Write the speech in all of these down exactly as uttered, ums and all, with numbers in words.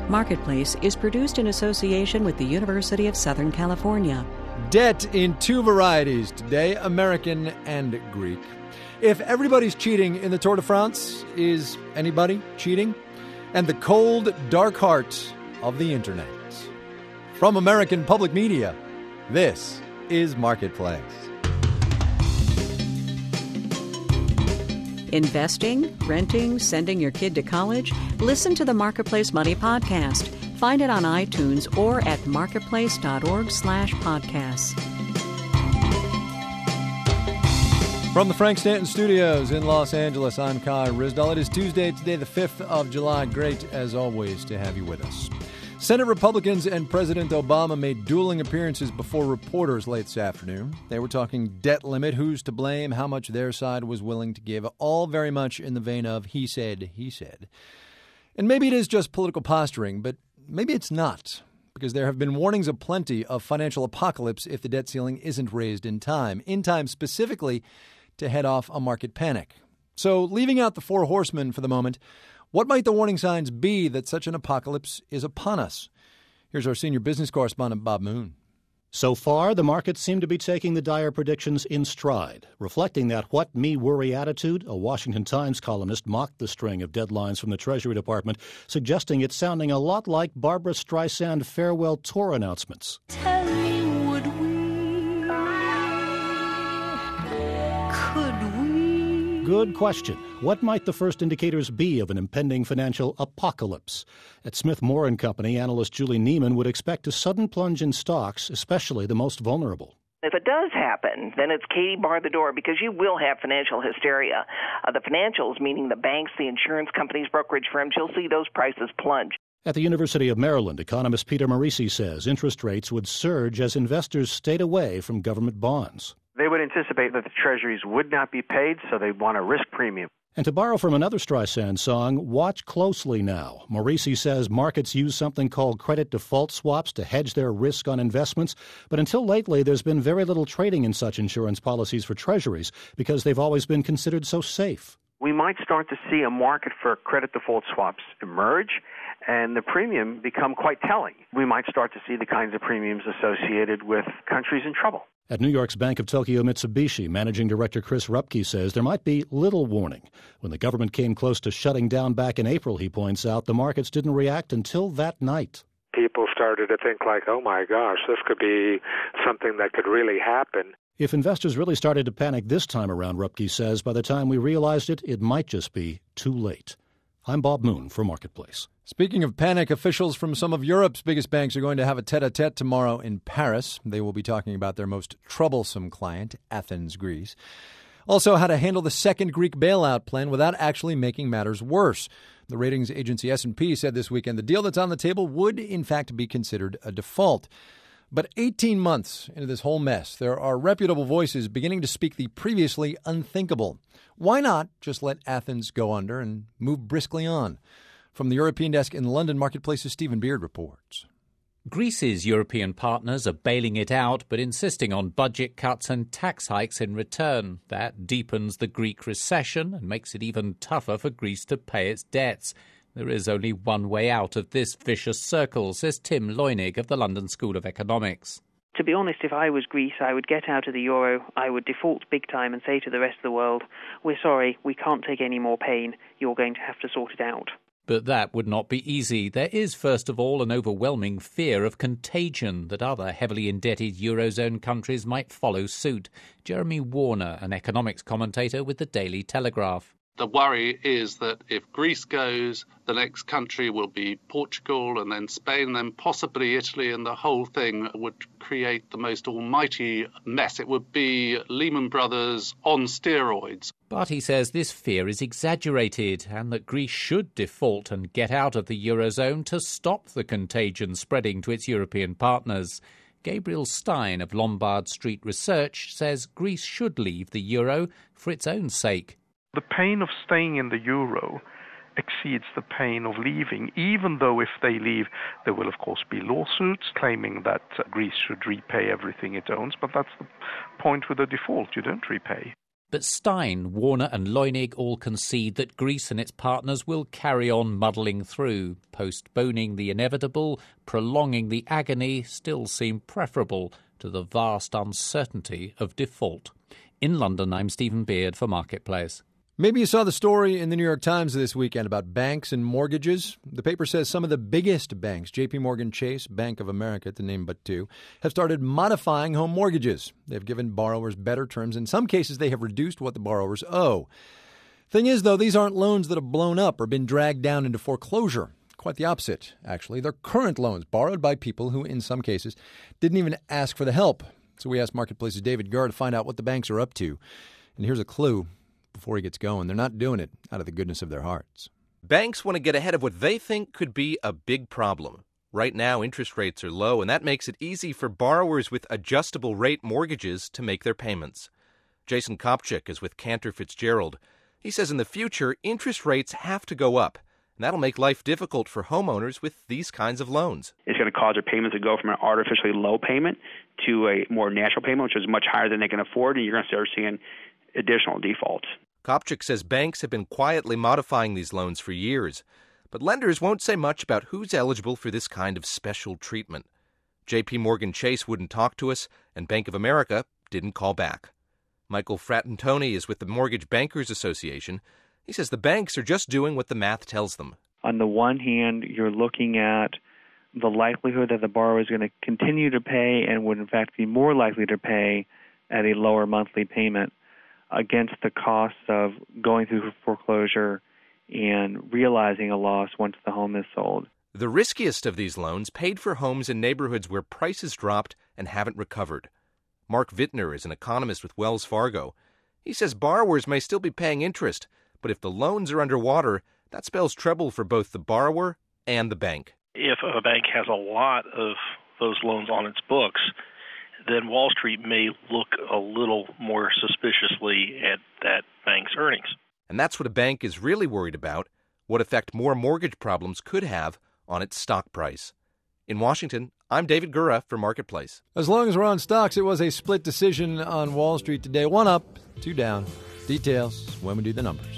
Marketplace is produced in association with the University of Southern California. Debt in two varieties today, American and Greek. If everybody's cheating in the Tour de France, is anybody cheating? And the cold, dark heart of the internet. From American Public Media, this is Marketplace. Investing, renting, sending your kid to college? Listen to the Marketplace Money Podcast. Find it on iTunes or at marketplace.org slash podcasts. From the Frank Stanton Studios in Los Angeles, I'm Kai Ryssdal. It is Tuesday, today the fifth of July. Great, as always, to have you with us. Senate Republicans and President Obama made dueling appearances before reporters late this afternoon. They were talking debt limit, who's to blame, how much their side was willing to give, all very much in the vein of he said, he said. And maybe it is just political posturing, but maybe it's not, because there have been warnings aplenty of financial apocalypse if the debt ceiling isn't raised in time, in time specifically to head off a market panic. So leaving out the four horsemen for the moment, what might the warning signs be that such an apocalypse is upon us? Here's our senior business correspondent, Bob Moon. So far, the markets seem to be taking the dire predictions in stride. Reflecting that what me worry attitude, a Washington Times columnist mocked the string of deadlines from the Treasury Department, suggesting it's sounding a lot like Barbra Streisand farewell tour announcements. Tell me, would we? Could we? Good question. What might the first indicators be of an impending financial apocalypse? At Smith Moore and Company, analyst Julie Neiman would expect a sudden plunge in stocks, especially the most vulnerable. If it does happen, then it's Katie bar the door, because you will have financial hysteria. Uh, the financials, meaning the banks, the insurance companies, brokerage firms, you'll see those prices plunge. At the University of Maryland, economist Peter Marisi says interest rates would surge as investors stayed away from government bonds. They would anticipate that the treasuries would not be paid, so they'd want a risk premium. And to borrow from another Streisand song, watch closely now. Marisi says markets use something called credit default swaps to hedge their risk on investments. But until lately, there's been very little trading in such insurance policies for treasuries because they've always been considered so safe. We might start to see a market for credit default swaps emerge and the premium become quite telling. We might start to see the kinds of premiums associated with countries in trouble. At New York's Bank of Tokyo Mitsubishi, Managing Director Chris Rupke says there might be little warning. When the government came close to shutting down back in April, he points out, the markets didn't react until that night. People started to think like, oh my gosh, this could be something that could really happen. If investors really started to panic this time around, Rupke says, by the time we realized it, it might just be too late. I'm Bob Moon for Marketplace. Speaking of panic, officials from some of Europe's biggest banks are going to have a tete-a-tete tomorrow in Paris. They will be talking about their most troublesome client, Athens, Greece. Also, how to handle the second Greek bailout plan without actually making matters worse. The ratings agency S and P said this weekend the deal that's on the table would, in fact, be considered a default. But eighteen months into this whole mess, there are reputable voices beginning to speak the previously unthinkable. Why not just let Athens go under and move briskly on? From the European desk in London, Marketplace's Stephen Beard reports. Greece's European partners are bailing it out, but insisting on budget cuts and tax hikes in return. That deepens the Greek recession and makes it even tougher for Greece to pay its debts. There is only one way out of this vicious circle, says Tim Leunig of the London School of Economics. To be honest, if I was Greece, I would get out of the euro, I would default big time and say to the rest of the world, we're sorry, we can't take any more pain, you're going to have to sort it out. But that would not be easy. There is, first of all, an overwhelming fear of contagion, that other heavily indebted Eurozone countries might follow suit. Jeremy Warner, an economics commentator with the Daily Telegraph. The worry is that if Greece goes, the next country will be Portugal and then Spain, then possibly Italy, and the whole thing would create the most almighty mess. It would be Lehman Brothers on steroids. But he says this fear is exaggerated and that Greece should default and get out of the Eurozone to stop the contagion spreading to its European partners. Gabriel Stein of Lombard Street Research says Greece should leave the euro for its own sake. The pain of staying in the euro exceeds the pain of leaving, even though if they leave, there will, of course, be lawsuits claiming that uh, Greece should repay everything it owns. But that's the point with the default. You don't repay. But Stein, Warner and Leunig all concede that Greece and its partners will carry on muddling through. Postponing the inevitable, prolonging the agony still seem preferable to the vast uncertainty of default. In London, I'm Stephen Beard for Marketplace. Maybe you saw the story in the New York Times this weekend about banks and mortgages. The paper says some of the biggest banks, J P Morgan Chase, Bank of America, to name but two, have started modifying home mortgages. They've given borrowers better terms. In some cases, they have reduced what the borrowers owe. Thing is, though, these aren't loans that have blown up or been dragged down into foreclosure. Quite the opposite, actually. They're current loans borrowed by people who, in some cases, didn't even ask for the help. So we asked Marketplace's David Gurr to find out what the banks are up to. And here's a clue. Before he gets going, they're not doing it out of the goodness of their hearts. Banks want to get ahead of what they think could be a big problem. Right now, interest rates are low, and that makes it easy for borrowers with adjustable rate mortgages to make their payments. Jason Kopchik is with Cantor Fitzgerald. He says in the future, interest rates have to go up, and that'll make life difficult for homeowners with these kinds of loans. It's going to cause their payment to go from an artificially low payment to a more natural payment, which is much higher than they can afford, and you're going to start seeing additional defaults. Kopchik says banks have been quietly modifying these loans for years, but lenders won't say much about who's eligible for this kind of special treatment. J P Morgan Chase wouldn't talk to us, and Bank of America didn't call back. Michael Fratantoni is with the Mortgage Bankers Association. He says the banks are just doing what the math tells them. On the one hand, you're looking at the likelihood that the borrower is going to continue to pay and would in fact be more likely to pay at a lower monthly payment against the costs of going through foreclosure and realizing a loss once the home is sold. The riskiest of these loans paid for homes in neighborhoods where prices dropped and haven't recovered. Mark Vittner is an economist with Wells Fargo. He says borrowers may still be paying interest, but if the loans are underwater, that spells trouble for both the borrower and the bank. If a bank has a lot of those loans on its books, then Wall Street may look a little more suspiciously at that bank's earnings. And that's what a bank is really worried about, what effect more mortgage problems could have on its stock price. In Washington, I'm David Gurra for Marketplace. As long as we're on stocks, it was a split decision on Wall Street today. One up, two down. Details when we do the numbers.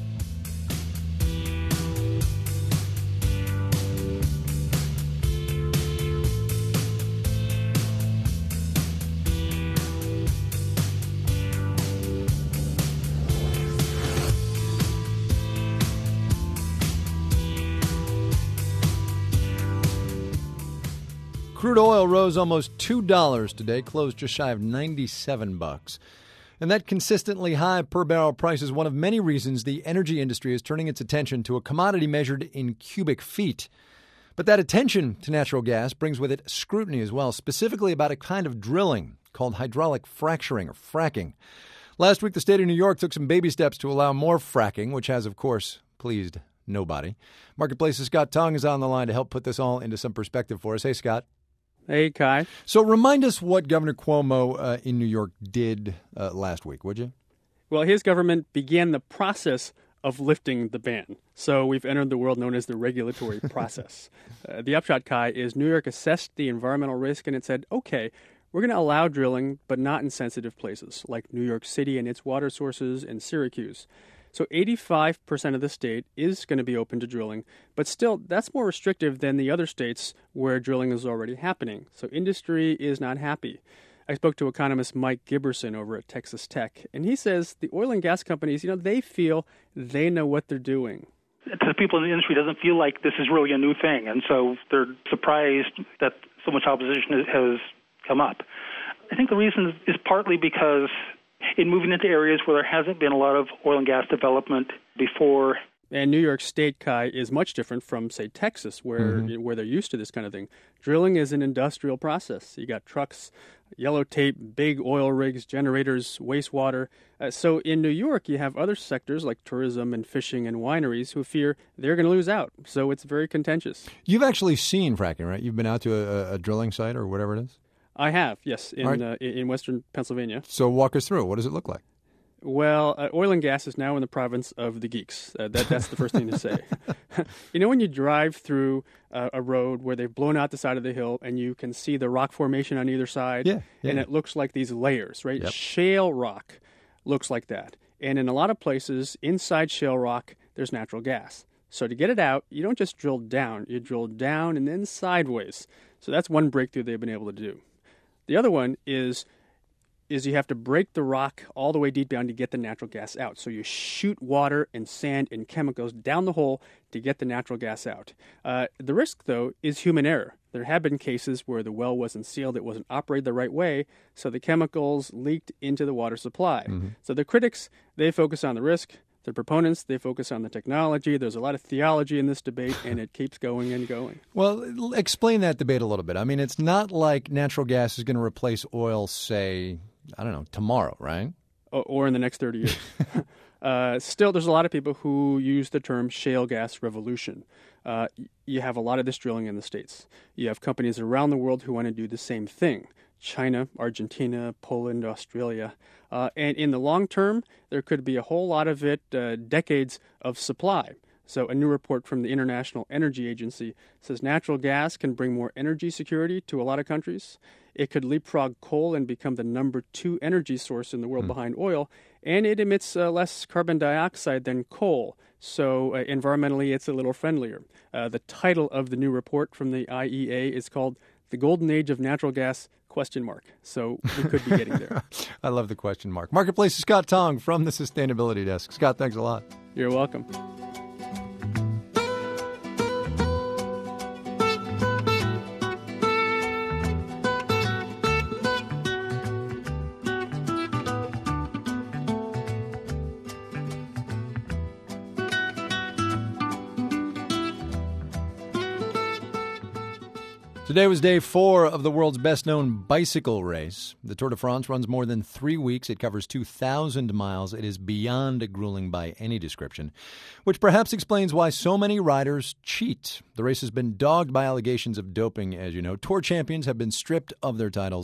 Crude oil rose almost two dollars today, closed just shy of ninety-seven bucks. And that consistently high per-barrel price is one of many reasons the energy industry is turning its attention to a commodity measured in cubic feet. But that attention to natural gas brings with it scrutiny as well, specifically about a kind of drilling called hydraulic fracturing or fracking. Last week, the state of New York took some baby steps to allow more fracking, which has, of course, pleased nobody. Marketplace's Scott Tong is on the line to help put this all into some perspective for us. Hey, Scott. Hey, Kai. So remind us what Governor Cuomo uh, in New York did uh, last week, would you? Well, his government began the process of lifting the ban. So we've entered the world known as the regulatory process. Uh, the upshot, Kai, is New York assessed the environmental risk and it said, okay, we're going to allow drilling, but not in sensitive places like New York City and its water sources and Syracuse. So eighty-five percent of the state is going to be open to drilling, but still, that's more restrictive than the other states where drilling is already happening. So industry is not happy. I spoke to economist Mike Giberson over at Texas Tech, and he says the oil and gas companies, you know, they feel they know what they're doing. To the people in the industry, it doesn't feel like this is really a new thing, and so they're surprised that so much opposition has come up. I think the reason is partly because in moving into areas where there hasn't been a lot of oil and gas development before. And New York State, Kai, is much different from, say, Texas, where mm-hmm. where they're used to this kind of thing. Drilling is an industrial process. You got trucks, yellow tape, big oil rigs, generators, wastewater. Uh, so in New York, you have other sectors like tourism and fishing and wineries who fear they're going to lose out. So it's very contentious. You've actually seen fracking, right? You've been out to a, a drilling site or whatever it is? I have, yes, in right. uh, in western Pennsylvania. So walk us through it. What does it look like? Well, uh, oil and gas is now in the province of the geeks. Uh, that, that's the first thing to say. You know when you drive through uh, a road where they've blown out the side of the hill and you can see the rock formation on either side? Yeah. yeah. And it looks like these layers, right? Yep. Shale rock. looks like that. And in a lot of places, inside shale rock, there's natural gas. So to get it out, you don't just drill down. You drill down and then sideways. So that's one breakthrough they've been able to do. The other one is, is you have to break the rock all the way deep down to get the natural gas out. So you shoot water and sand and chemicals down the hole to get the natural gas out. Uh, the risk, though, is human error. There have been cases where the well wasn't sealed, it wasn't operated the right way, so the chemicals leaked into the water supply. Mm-hmm. So the critics, they focus on the risk. The proponents, they focus on the technology. There's a lot of theology in this debate, and it keeps going and going. Well, explain that debate a little bit. I mean, it's not like natural gas is going to replace oil, say, I don't know, tomorrow, right? Or, or in the next thirty years. uh, still, there's a lot of people who use the term shale gas revolution. Uh, you have a lot of this drilling in the States. You have companies around the world who want to do the same thing. China, Argentina, Poland, Australia. Uh, and in the long term, there could be a whole lot of it, uh, decades of supply. So a new report from the International Energy Agency says natural gas can bring more energy security to a lot of countries. It could leapfrog coal and become the number two energy source in the world mm. behind oil. And it emits uh, less carbon dioxide than coal. So uh, environmentally, it's a little friendlier. Uh, the title of the new report from the I E A is called The Golden Age of Natural Gas, question mark. So we could be getting there. I love the question mark. Marketplace's Scott Tong from the Sustainability Desk. Scott, thanks a lot. You're welcome. Today was day four of the world's best-known bicycle race. The Tour de France runs more than three weeks. It covers two thousand miles. It is beyond grueling by any description, which perhaps explains why so many riders cheat. The race has been dogged by allegations of doping, as you know. Tour champions have been stripped of their titles.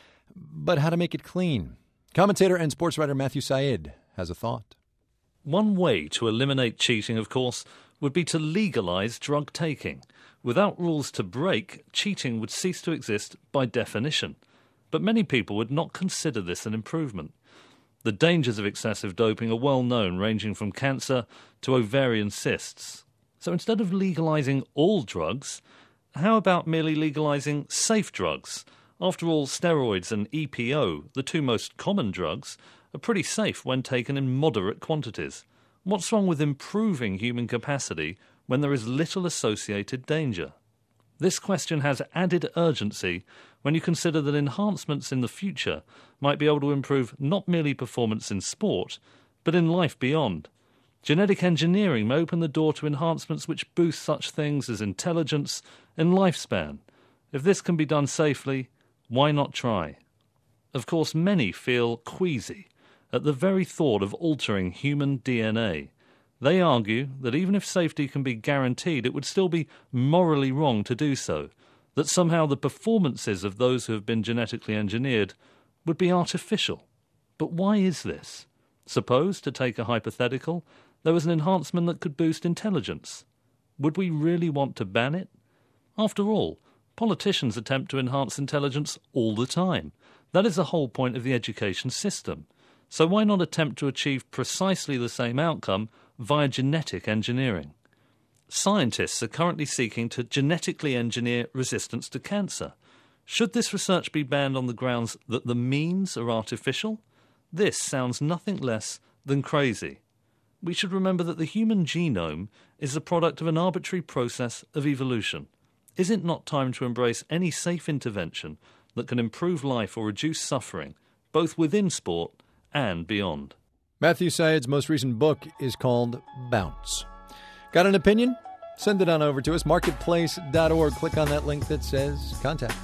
But how to make it clean? Commentator and sports writer Matthew Syed has a thought. One way to eliminate cheating, of course, would be to legalize drug taking. Without rules to break, cheating would cease to exist by definition. But many people would not consider this an improvement. The dangers of excessive doping are well known, ranging from cancer to ovarian cysts. So instead of legalizing all drugs, how about merely legalizing safe drugs? After all, steroids and E P O, the two most common drugs, are pretty safe when taken in moderate quantities. What's wrong with improving human capacity when there is little associated danger? This question has added urgency when you consider that enhancements in the future might be able to improve not merely performance in sport, but in life beyond. Genetic engineering may open the door to enhancements which boost such things as intelligence and lifespan. If this can be done safely, why not try? Of course, many feel queasy at the very thought of altering human D N A. They argue that even if safety can be guaranteed, it would still be morally wrong to do so, that somehow the performances of those who have been genetically engineered would be artificial. But why is this? Suppose, to take a hypothetical, there was an enhancement that could boost intelligence. Would we really want to ban it? After all, politicians attempt to enhance intelligence all the time. That is the whole point of the education system. So why not attempt to achieve precisely the same outcome via genetic engineering? Scientists are currently seeking to genetically engineer resistance to cancer. Should this research be banned on the grounds that the means are artificial? This sounds nothing less than crazy. We should remember that the human genome is the product of an arbitrary process of evolution. Is it not time to embrace any safe intervention that can improve life or reduce suffering, both within sport and beyond? Matthew Syed's most recent book is called Bounce. Got an opinion? Send it on over to us, marketplace dot org. Click on that link that says contact.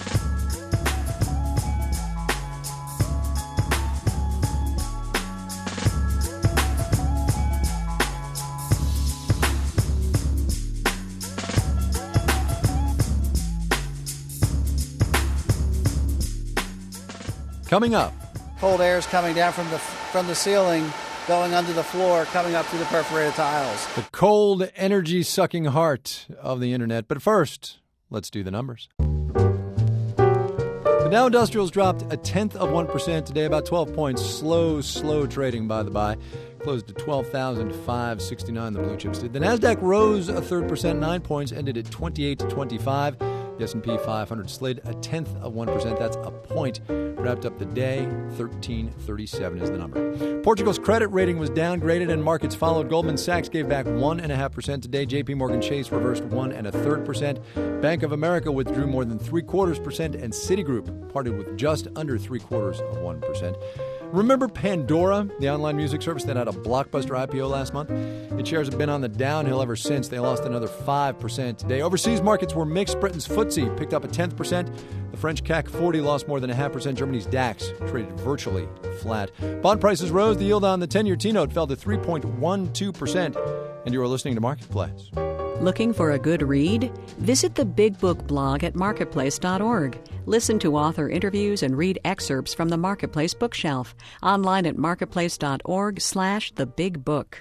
Coming up. Cold air is coming down from the from the ceiling, going under the floor, coming up through the perforated tiles. The cold, energy-sucking heart of the internet. But first, let's do the numbers. The Dow Industrials dropped a tenth of one percent today, about twelve points. Slow, slow trading, by the by. Closed at twelve thousand five hundred sixty-nine, the blue chips did. The Nasdaq rose a third percent, nine points, ended at twenty-eight twenty-five. The S and P five hundred slid a tenth of one percent. That's a point. Wrapped up the day, thirteen thirty-seven is the number. Portugal's credit rating was downgraded and markets followed. Goldman Sachs gave back one point five percent today. J P Morgan Chase reversed one and a third percent. Bank of America withdrew more than three quarters percent, and Citigroup parted with just under three quarters of one percent. Remember Pandora, the online music service that had a blockbuster I P O last month? Its shares have been on the downhill ever since. They lost another five percent today. Overseas markets were mixed. Britain's footsie picked up a tenth percent. The French C A C forty lost more than a half percent. Germany's DAX traded virtually flat. Bond prices rose. The yield on the ten-year T-note fell to three point one two percent. And you are listening to Marketplace. Looking for a good read? Visit the Big Book blog at marketplace dot org. Listen to author interviews and read excerpts from the Marketplace bookshelf. Online at marketplace dot org slash the big book.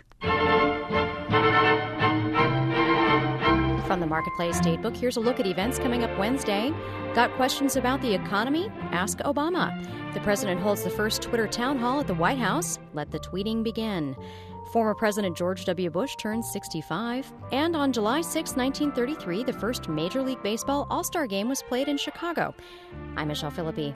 From the Marketplace Date Book, here's a look at events coming up Wednesday. Got questions about the economy? Ask Obama. The president holds the first Twitter town hall at the White House. Let the tweeting begin. Former President George W. Bush turns sixty-five. And on July sixth, nineteen thirty-three, the first Major League Baseball All-Star Game was played in Chicago. I'm Michelle Philippi.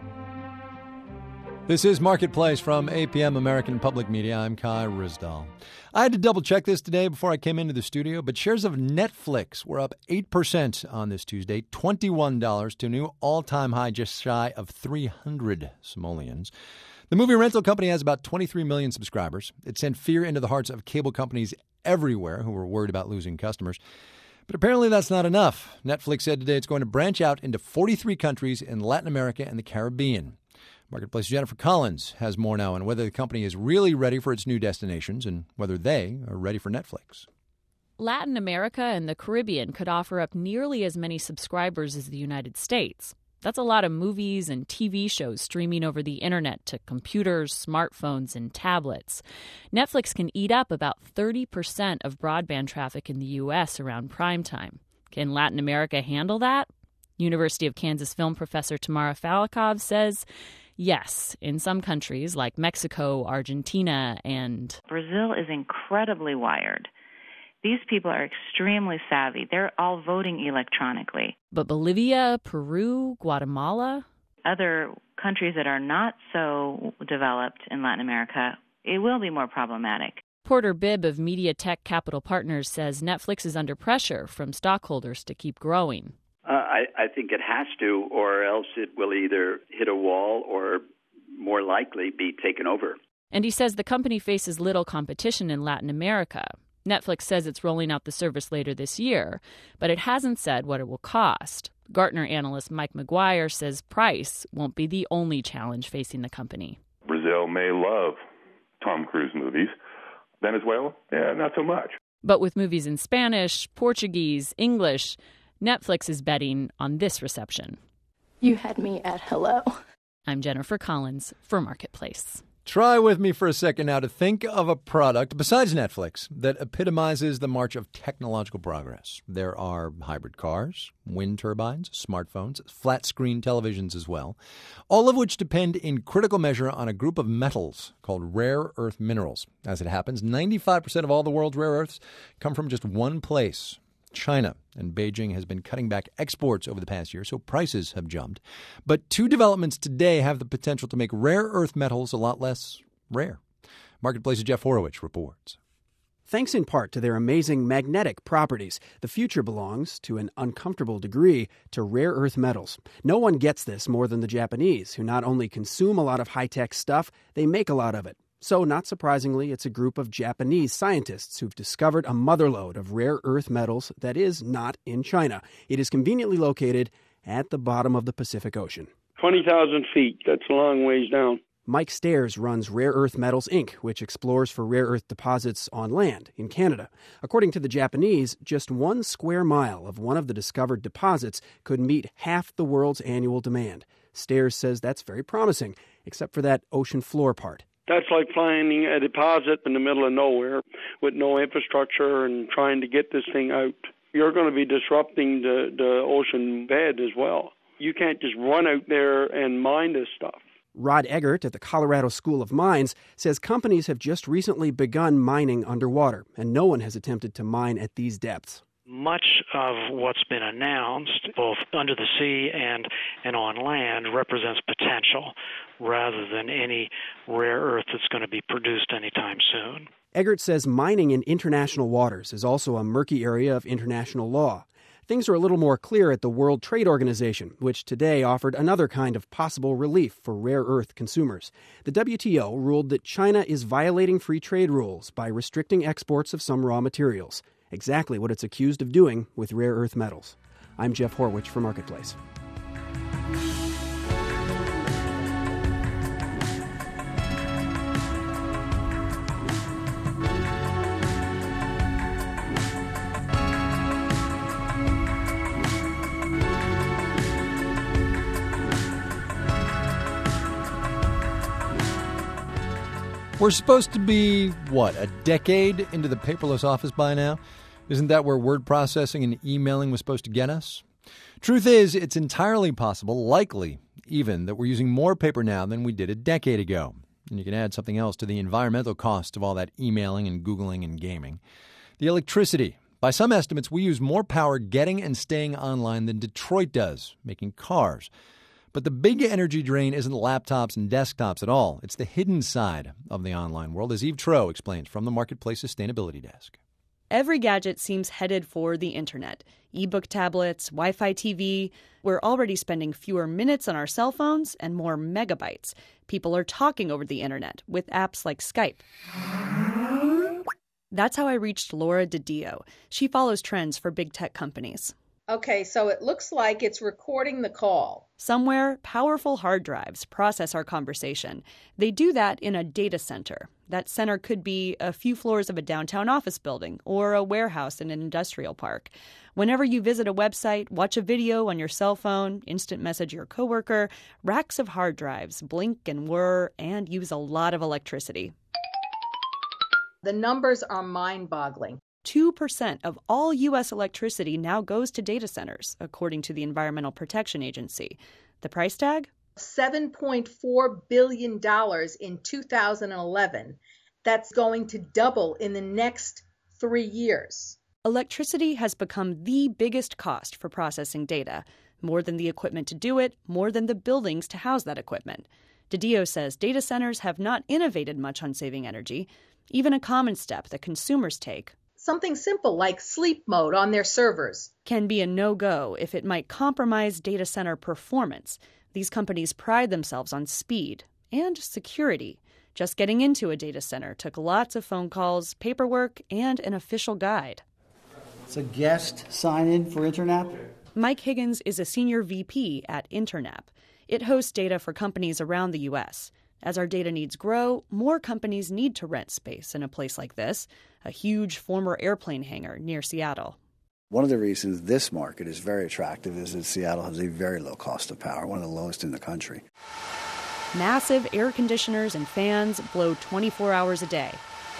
This is Marketplace from A P M American Public Media. I'm Kai Ryssdal. I had to double-check this today before I came into the studio, but shares of Netflix were up eight percent on this Tuesday, twenty-one dollars to a new all-time high just shy of three hundred simoleons. The movie rental company has about twenty-three million subscribers. It sent fear into the hearts of cable companies everywhere who were worried about losing customers. But apparently that's not enough. Netflix said today it's going to branch out into forty-three countries in Latin America and the Caribbean. Marketplace Jennifer Collins has more now on whether the company is really ready for its new destinations and whether they are ready for Netflix. Latin America and the Caribbean could offer up nearly as many subscribers as the United States. That's a lot of movies and T V shows streaming over the internet to computers, smartphones, and tablets. Netflix can eat up about thirty percent of broadband traffic in the U S around prime time. Can Latin America handle that? University of Kansas film professor Tamara Falikov says yes, in some countries like Mexico, Argentina, and Brazil is incredibly wired. These people are extremely savvy. They're all voting electronically. But Bolivia, Peru, Guatemala? Other countries that are not so developed in Latin America, it will be more problematic. Porter Bibb of Media Tech Capital Partners says Netflix is under pressure from stockholders to keep growing. Uh, I, I think it has to, or else it will either hit a wall or more likely be taken over. And he says the company faces little competition in Latin America. Netflix says it's rolling out the service later this year, but it hasn't said what it will cost. Gartner analyst Mike McGuire says price won't be the only challenge facing the company. Brazil may love Tom Cruise movies. Venezuela, yeah, not so much. But with movies in Spanish, Portuguese, English, Netflix is betting on this reception. You had me at hello. I'm Jennifer Collins for Marketplace. Try with me for a second now to think of a product, besides Netflix, that epitomizes the march of technological progress. There are hybrid cars, wind turbines, smartphones, flat-screen televisions as well, all of which depend in critical measure on a group of metals called rare earth minerals. As it happens, ninety-five percent of all the world's rare earths come from just one place, China, and Beijing has been cutting back exports over the past year, so prices have jumped. But two developments today have the potential to make rare earth metals a lot less rare. Marketplace's Jeff Horowitz reports. Thanks in part to their amazing magnetic properties, the future belongs, to an uncomfortable degree, to rare earth metals. No one gets this more than the Japanese, who not only consume a lot of high-tech stuff, they make a lot of it. So, not surprisingly, it's a group of Japanese scientists who've discovered a motherlode of rare earth metals that is not in China. It is conveniently located at the bottom of the Pacific Ocean. twenty thousand feet. That's a long ways down. Mike Stairs runs Rare Earth Metals, Incorporated, which explores for rare earth deposits on land in Canada. According to the Japanese, just one square mile of one of the discovered deposits could meet half the world's annual demand. Stairs says that's very promising, except for that ocean floor part. That's like finding a deposit in the middle of nowhere with no infrastructure and trying to get this thing out. You're going to be disrupting the, the ocean bed as well. You can't just run out there and mine this stuff. Rod Eggert at the Colorado School of Mines says companies have just recently begun mining underwater, and no one has attempted to mine at these depths. Much of what's been announced, both under the sea and, and on land, represents potential rather than any rare earth that's going to be produced anytime soon. Eggert says mining in international waters is also a murky area of international law. Things are a little more clear at the World Trade Organization, which today offered another kind of possible relief for rare earth consumers. The W T O ruled that China is violating free trade rules by restricting exports of some raw materials, exactly what it's accused of doing with rare earth metals. I'm Jeff Horwich for Marketplace. We're supposed to be, what, a decade into the paperless office by now? Isn't that where word processing and emailing was supposed to get us? Truth is, it's entirely possible, likely even, that we're using more paper now than we did a decade ago. And you can add something else to the environmental cost of all that emailing and Googling and gaming. The electricity. By some estimates, we use more power getting and staying online than Detroit does, making cars. But the big energy drain isn't laptops and desktops at all. It's the hidden side of the online world, as Eve Troeh explains from the Marketplace Sustainability Desk. Every gadget seems headed for the internet. E-book tablets, Wi-Fi T V. We're already spending fewer minutes on our cell phones and more megabytes. People are talking over the internet with apps like Skype. That's how I reached Laura DiDio. She follows trends for big tech companies. Okay, so it looks like it's recording the call. Somewhere, powerful hard drives process our conversation. They do that in a data center. That center could be a few floors of a downtown office building or a warehouse in an industrial park. Whenever you visit a website, watch a video on your cell phone, instant message your coworker, racks of hard drives blink and whir and use a lot of electricity. The numbers are mind-boggling. two percent of all U S electricity now goes to data centers, according to the Environmental Protection Agency. The price tag? seven point four billion dollars in two thousand eleven. That's going to double in the next three years. Electricity has become the biggest cost for processing data. More than the equipment to do it, more than the buildings to house that equipment. DiDio says data centers have not innovated much on saving energy. Even a common step that consumers take, something simple like sleep mode on their servers, can be a no-go if it might compromise data center performance. These companies pride themselves on speed and security. Just getting into a data center took lots of phone calls, paperwork, and an official guide. It's a guest sign-in for Internap. Mike Higgins is a senior V P at Internap. It hosts data for companies around the U S. As our data needs grow, more companies need to rent space in a place like this, a huge former airplane hangar near Seattle. One of the reasons this market is very attractive is that Seattle has a very low cost of power, one of the lowest in the country. Massive air conditioners and fans blow twenty-four hours a day.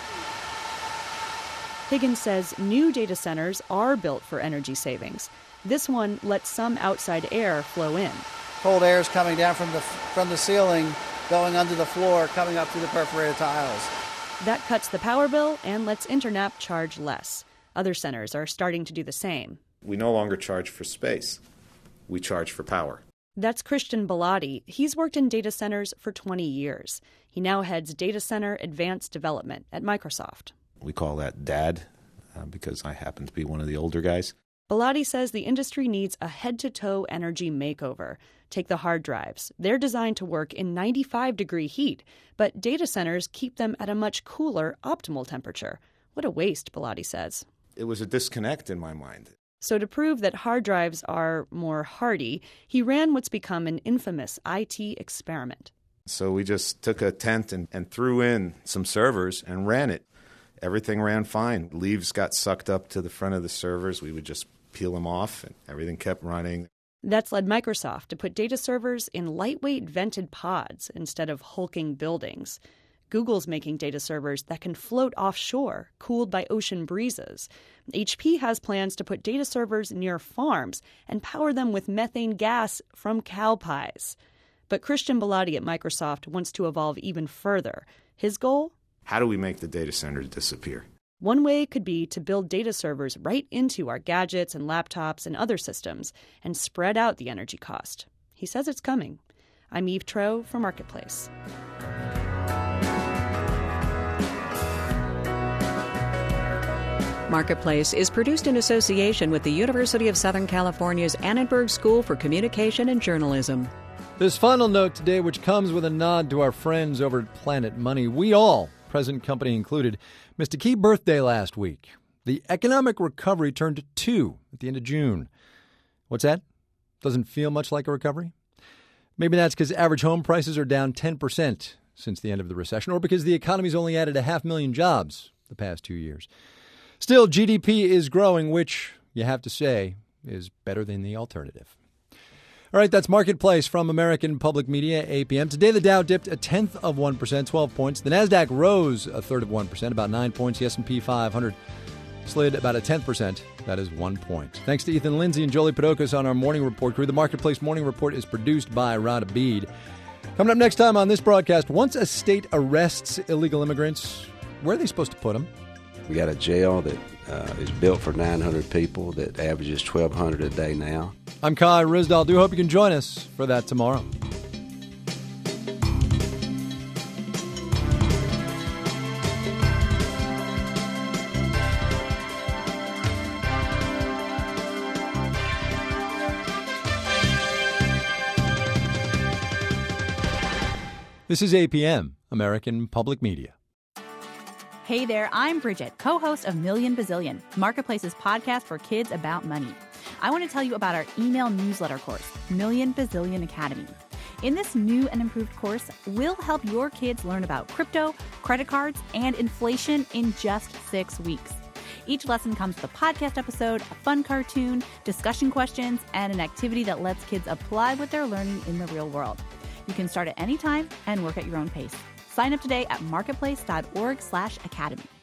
Higgins says new data centers are built for energy savings. This one lets some outside air flow in. Cold air is coming down from the from the ceiling, going under the floor, coming up through the perforated tiles. That cuts the power bill and lets Internap charge less. Other centers are starting to do the same. We no longer charge for space. We charge for power. That's Christian Bellotti. He's worked in data centers for twenty years. He now heads Data Center Advanced Development at Microsoft. We call that DAD uh, because I happen to be one of the older guys. Bellotti says the industry needs a head-to-toe energy makeover. Take the hard drives. They're designed to work in ninety-five degree heat, but data centers keep them at a much cooler, optimal temperature. What a waste, Bellotti says. It was a disconnect in my mind. So to prove that hard drives are more hardy, he ran what's become an infamous I T experiment. So we just took a tent and, and threw in some servers and ran it. Everything ran fine. Leaves got sucked up to the front of the servers. We would just peel them off, and everything kept running. That's led Microsoft to put data servers in lightweight vented pods instead of hulking buildings. Google's making data servers that can float offshore, cooled by ocean breezes. H P has plans to put data servers near farms and power them with methane gas from cow pies. But Christian Bellotti at Microsoft wants to evolve even further. His goal? How do we make the data centers disappear? One way could be to build data servers right into our gadgets and laptops and other systems and spread out the energy cost. He says it's coming. I'm Eve Troeh for Marketplace. Marketplace is produced in association with the University of Southern California's Annenberg School for Communication and Journalism. This final note today, which comes with a nod to our friends over at Planet Money. We all, present company included, missed a key birthday last week. The economic recovery turned to two at the end of June. What's that? Doesn't feel much like a recovery? Maybe that's because average home prices are down ten percent since the end of the recession, or because the economy's only added a half million jobs the past two years. Still, G D P is growing, which, you have to say, is better than the alternative. All right, that's Marketplace from American Public Media, A P M. Today, the Dow dipped a tenth of one percent, twelve points. The NASDAQ rose a third of one percent, about nine points. The S and P five hundred slid about a tenth percent. That is one point. Thanks to Ethan Lindsay and Jolie Podokos on our Morning Report crew. The Marketplace Morning Report is produced by Rod Abid. Coming up next time on this broadcast, once a state arrests illegal immigrants, where are they supposed to put them? We got a jail that uh, is built for nine hundred people that averages twelve hundred a day now. I'm Kai Ryssdal. Do hope you can join us for that tomorrow. This is A P M, American Public Media. Hey there, I'm Bridget, co-host of Million Bazillion, Marketplace's podcast for kids about money. I want to tell you about our email newsletter course, Million Bazillion Academy. In this new and improved course, we'll help your kids learn about crypto, credit cards, and inflation in just six weeks. Each lesson comes with a podcast episode, a fun cartoon, discussion questions, and an activity that lets kids apply what they're learning in the real world. You can start at any time and work at your own pace. Sign up today at marketplace.org slash academy.